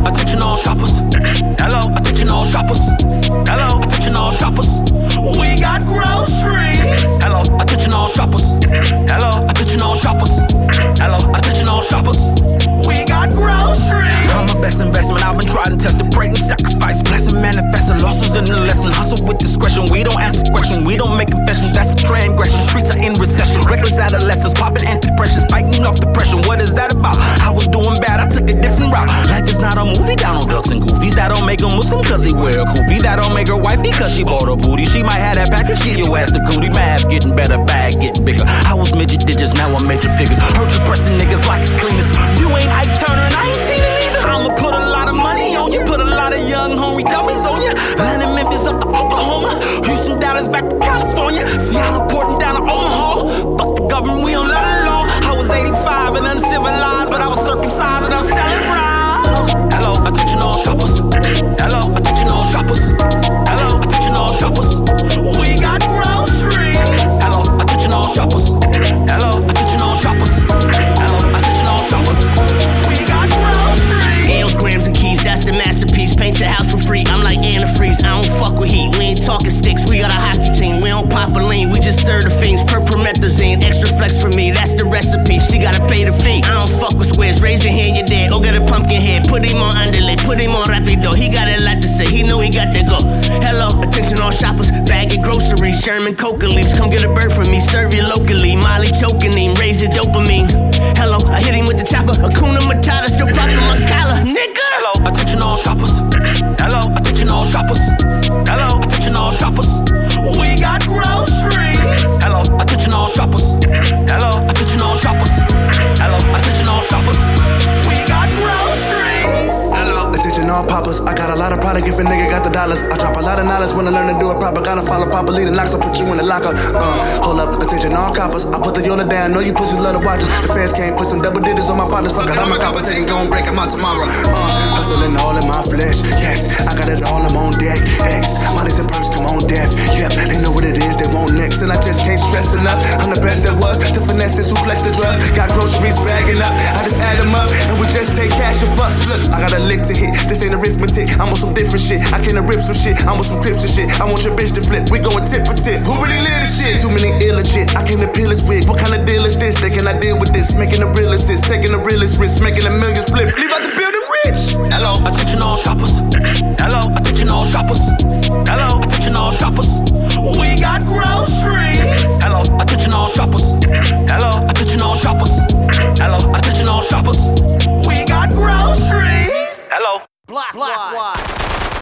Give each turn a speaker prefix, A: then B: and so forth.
A: attention all shoppers.
B: Hello,
A: attention all shoppers.
B: hello,
A: Attention all shoppers. We got groceries.
B: hello,
A: Attention all shoppers.
B: hello,
A: Attention all shoppers.
B: hello.
A: Attention all shoppers. We got groceries. I'm a best investment. I've been trying to test the break and sacrifice. Blessing, manifesting losses in the lesson. Hustle with discretion. We don't answer questions. We don't make confessions. That's a transgression. Streets are in recession. Reckless adolescents popping antidepressants, fighting off depression. What is that about? I was doing bad. I took a different route. Life is not a movie. Down on ducks and goofies. That don't make a Muslim cause he wear a kufi. That don't make her white because she bought a booty. She might have that package. Get your ass the cootie. Math getting better. Bag getting bigger. I was midget digits. Now I'm major figures. Heard you pressing niggas like a cleaners. You ain't Ike Turner and I ain't Tina either. I'ma put a lot of money on you. Put a lot of young hungry dummies on you. Atlanta, Memphis up to Oklahoma. Houston, Dallas back to California. Seattle, Portland down to Omaha. Fuck the government, we don't let it law. I was 85 and uncivilized, but I was circumcised and I'm selling rhymes.
B: Hello,
A: Attention all shoppers.
B: hello,
A: Attention all shoppers.
B: hello,
A: Attention all shoppers. We got groceries.
B: hello,
A: Attention all shoppers.
B: hello,
A: Attention all shoppers.
B: hello.
A: Attention all shoppers. We got groceries.
C: Scales, grams, and keys, that's the masterpiece. Paint your house for free, I'm like antifreeze. I don't fuck with heat, we ain't talking sticks. We got a hockey team, we don't pop a lean. We just serve the fiends, promethazine. Extra flex for me, that's the recipe. She gotta pay the fee, I don't fuck with squares. Raise your hand, you're dead, go get a pumpkin head. Put him on underlay, put him on rapido. He got a lot to say, he know he got to go. Hello, attention all shoppers, bag of groceries. Sherman coca leaves, come get a bird from me. Serve you locally, Molly choking him, raise your dopamine. Hello, I hit him with the chopper. Hakuna Matata, still popping my collar, nigga.
B: Hello,
A: Attention all shoppers.
B: hello,
A: Attention all shoppers.
B: hello,
A: Attention all shoppers. We got groceries.
B: hello,
A: Attention all shoppers.
B: hello,
A: Attention all shoppers.
B: hello.
A: Attention all shoppers. We got groceries.
D: Attention all poppers, I got a lot of product if a nigga got the dollars. I drop a lot of knowledge when I learn to do it proper. Gotta follow Papa leading locks, I put you in the locker. Hold up, attention all coppers. I put the Yola down, know you pussies love to watch us. The fans can't put some double digits on my partners. Fuck it, I'm a copper, taking gon' break them out tomorrow. Hustling all in my flesh, yes. I got it all, I'm on deck. X, money's and purse, come on death. Yep, they know what it is, they want next. And I just can't stress enough. I'm the best that was, the finesse and suplex the drugs. Got groceries bagging up, I just add them up. And we just take cash and fucks. Look, I got a lick to hit, this ain't arithmetic. I'm on some different shit, I can't rip some shit. I'm on some crips and shit, I want your bitch to flip. We going tip for tip, who really live this shit? Too many illegit, I came to peel his wig. What kind of deal is this? They cannot deal with this, making the real assist. Taking the realest risk, making the millions flip. Leave out the building.